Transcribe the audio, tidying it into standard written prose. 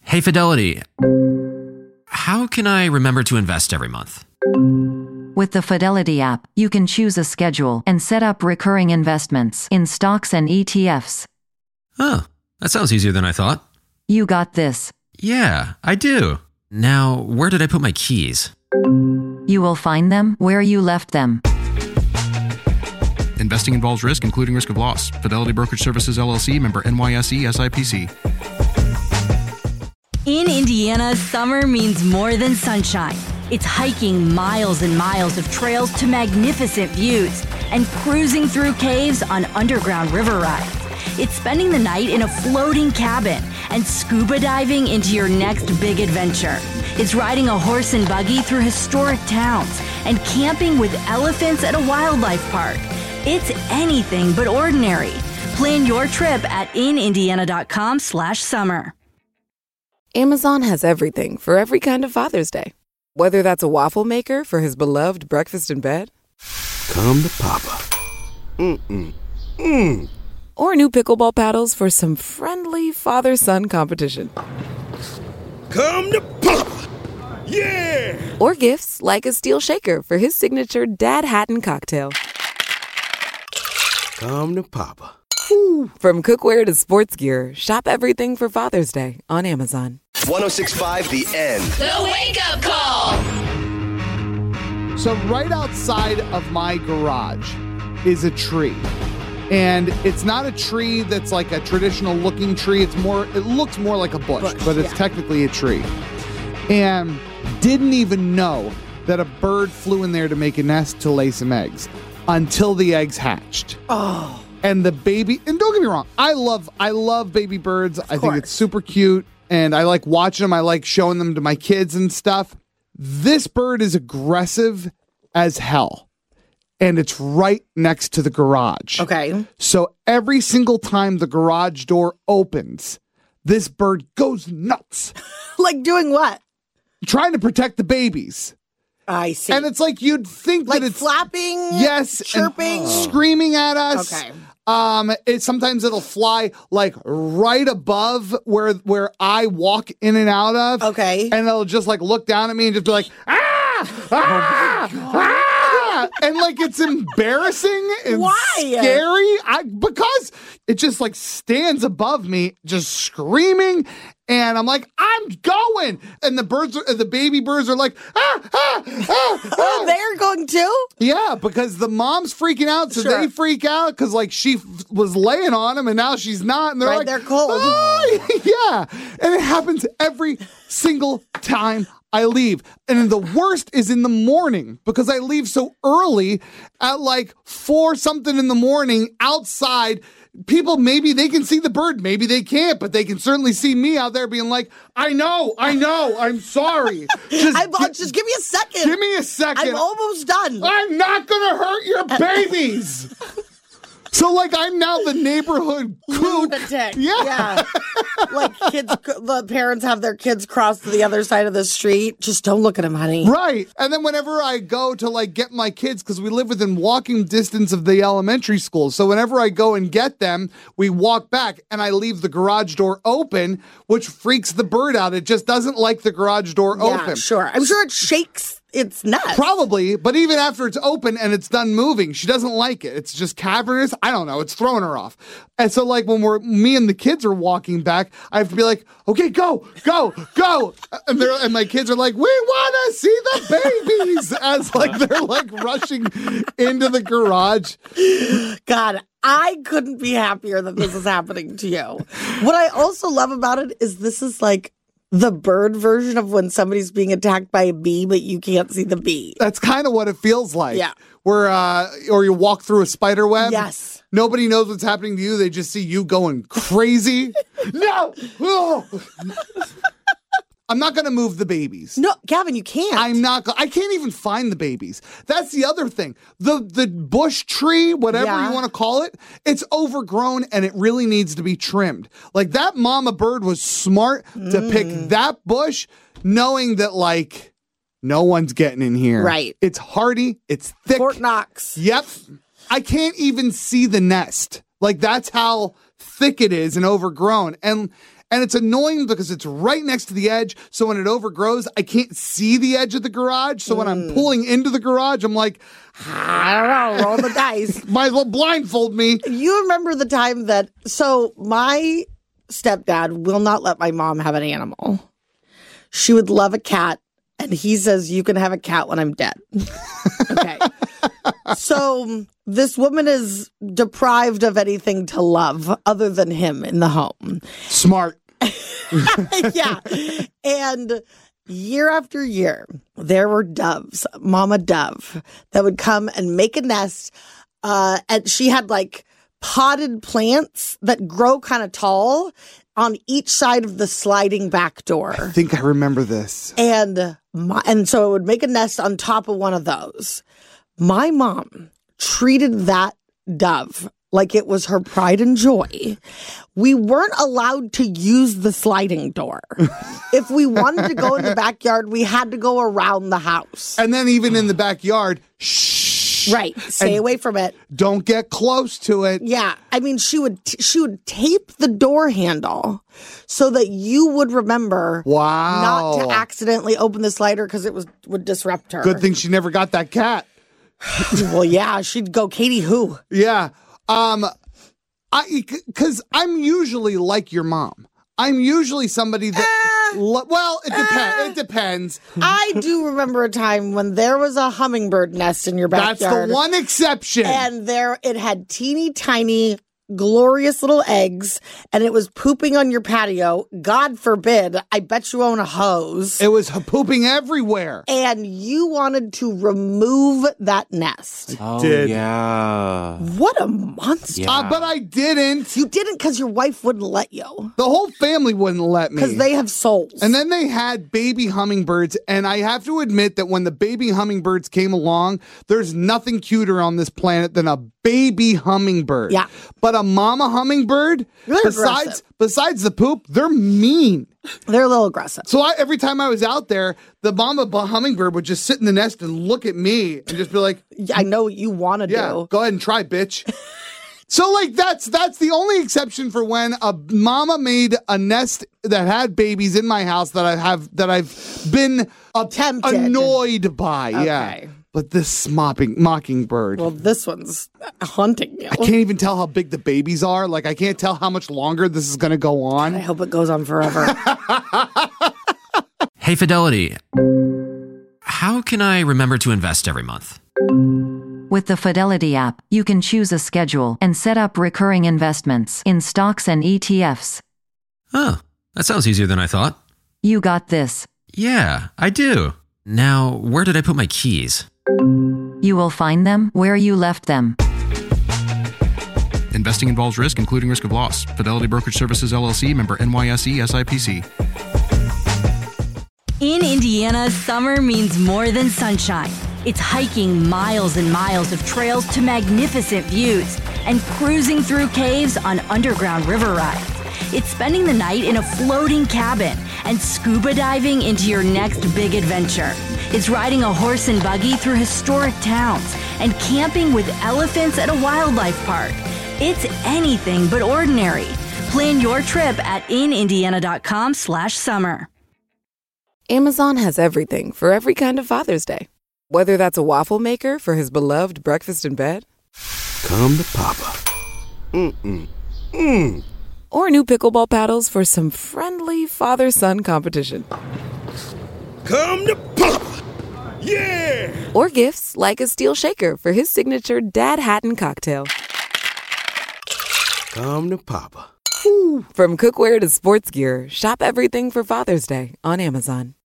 Hey, Fidelity. How can I remember to invest every month? With the Fidelity app, you can choose a schedule and set up recurring investments in stocks and ETFs. Oh, that sounds easier than I thought. You got this. Yeah, I do. Now, where did I put my keys? You will find them where you left them. Investing involves risk, including risk of loss. Fidelity Brokerage Services, LLC, member NYSE, SIPC. In Indiana, summer means more than sunshine. It's hiking miles and miles of trails to magnificent views and cruising through caves on underground river rides. It's spending the night in a floating cabin and scuba diving into your next big adventure. It's riding a horse and buggy through historic towns and camping with elephants at a wildlife park. It's anything but ordinary. Plan your trip at inindiana.com/summer. Amazon has everything for every kind of Father's Day. Whether that's a waffle maker for his beloved breakfast in bed, come to Papa, or new pickleball paddles for some friendly father-son competition. Come to Papa, yeah! Or gifts like a steel shaker for his signature Dad Hatton cocktail. Come to Papa. Woo. From cookware to sports gear, shop everything for Father's Day on Amazon. 106.5 The End. The Wake Up Call. So right outside of my garage is a tree. And it's not a tree that's like a traditional looking tree. It looks more like a bush, but it's technically a tree. And didn't even know that a bird flew in there to make a nest to lay some eggs until the eggs hatched. Oh. And the baby, and don't get me wrong, I love baby birds. I think it's super cute, and I like watching them. I like showing them to my kids and stuff. This bird is aggressive as hell, and it's right next to the garage. Okay. So every single time the garage door opens, this bird goes nuts. Like doing what? Trying to protect the babies. I see. And it's like you'd think like that it's flapping, yes, chirping, screaming at us. Okay. Sometimes it'll fly like right above where I walk in and out of. Okay. And it'll just like look down at me and just be like, ah, and like it's embarrassing and scary. Because it just like stands above me, just screaming. And I'm like, I'm going. And the baby birds are like, they're going too? Yeah, because the mom's freaking out, so they freak out because like she was laying on them and now she's not. And they're like, they're cold. Oh, yeah. And it happens every single time I leave. And the worst is in the morning because I leave so early at like 4 something in the morning outside. People, maybe they can see the bird, maybe they can't, but they can certainly see me out there being like, I know, I'm sorry. Just give me a second. Give me a second. I'm almost done. I'm not going to hurt your babies. So, like, I'm now the neighborhood kook. Yeah. Like the parents have their kids cross to the other side of the street. Just don't look at them, honey. Right. And then whenever I go to, like, get my kids, because we live within walking distance of the elementary school. So whenever I go and get them, we walk back and I leave the garage door open, which freaks the bird out. It just doesn't like the garage door open. Sure. I'm sure it shakes its nuts. Probably, but even after it's open and it's done moving, she doesn't like it. It's just cavernous. I don't know. It's throwing her off. And so, like, when me and the kids are walking back, I have to be like, okay, go. And my kids are like, we want to see the babies as, like, they're, like, rushing into the garage. God, I couldn't be happier that this is happening to you. What I also love about it is this is, like, the bird version of when somebody's being attacked by a bee, but you can't see the bee. That's kind of what it feels like. Yeah. Where, or you walk through a spider web. Yes. Nobody knows what's happening to you. They just see you going crazy. No! Oh. I'm not going to move the babies. No, Gavin, you can't. I can't even find the babies. That's the other thing. The bush tree, whatever you want to call it, it's overgrown and it really needs to be trimmed. Like that mama bird was smart to pick that bush knowing that like no one's getting in here. Right. It's hardy. It's thick. Fort Knox. Yep. I can't even see the nest. Like that's how thick it is and overgrown. And And it's annoying because it's right next to the edge. So when it overgrows, I can't see the edge of the garage. So when I'm pulling into the garage, I'm like, I don't know, roll the dice. Might as well blindfold me. You remember the time that, so my stepdad will not let my mom have an animal. She would love a cat, and he says, you can have a cat when I'm dead. Okay. So this woman is deprived of anything to love other than him in the home. Smart. Yeah. And year after year, there were doves, mama dove, that would come and make a nest. And she had like potted plants that grow kind of tall on each side of the sliding back door. I think I remember this. And so it would make a nest on top of one of those. My mom treated that dove like it was her pride and joy. We weren't allowed to use the sliding door. If we wanted to go in the backyard, we had to go around the house. And then even in the backyard, shh. Right. Stay away from it. Don't get close to it. Yeah. I mean, she would tape the door handle so that you would remember not to accidentally open the slider because it would disrupt her. Good thing she never got that cat. Well, yeah, she'd go, Katie, who? Yeah. Because I'm usually like your mom. I'm usually somebody that, it depends. I do remember a time when there was a hummingbird nest in your backyard. That's the one exception. And it had teeny tiny, glorious little eggs, and it was pooping on your patio. God forbid, I bet you own a hose. It was pooping everywhere. And you wanted to remove that nest. Oh, did. yeah. What a monster. Yeah. But I didn't. You didn't because your wife wouldn't let you. The whole family wouldn't let me. Because they have souls. And then they had baby hummingbirds, and I have to admit that when the baby hummingbirds came along, there's nothing cuter on this planet than a baby hummingbird. Yeah. But a mama hummingbird, besides the poop, they're mean. They're a little aggressive. So every time I was out there, the mama hummingbird would just sit in the nest and look at me and just be like, I know what you want to do. Go ahead and try, bitch. So like that's the only exception for when a mama made a nest that had babies in my house that I've been Tempted. annoyed by. Okay. Yeah. But this mockingbird. Well, this one's hunting you. I can't even tell how big the babies are. Like, I can't tell how much longer this is going to go on. I hope it goes on forever. Hey, Fidelity. How can I remember to invest every month? With the Fidelity app, you can choose a schedule and set up recurring investments in stocks and ETFs. Oh, that sounds easier than I thought. You got this. Yeah, I do. Now, where did I put my keys? You will find them where you left them. Investing involves risk, including risk of loss. Fidelity Brokerage Services, LLC, member NYSE, SIPC. In Indiana, summer means more than sunshine. It's hiking miles and miles of trails to magnificent views and cruising through caves on underground river rides. It's spending the night in a floating cabin and scuba diving into your next big adventure. It's riding a horse and buggy through historic towns and camping with elephants at a wildlife park. It's anything but ordinary. Plan your trip at inindiana.com/summer. Amazon has everything for every kind of Father's Day. Whether that's a waffle maker for his beloved breakfast in bed, Come to Papa. or new pickleball paddles for some friendly father-son competition. Come to Papa. Yeah. Or gifts like a steel shaker for his signature Dad Hatton cocktail. Come to Papa. From cookware to sports gear, shop everything for Father's Day on Amazon.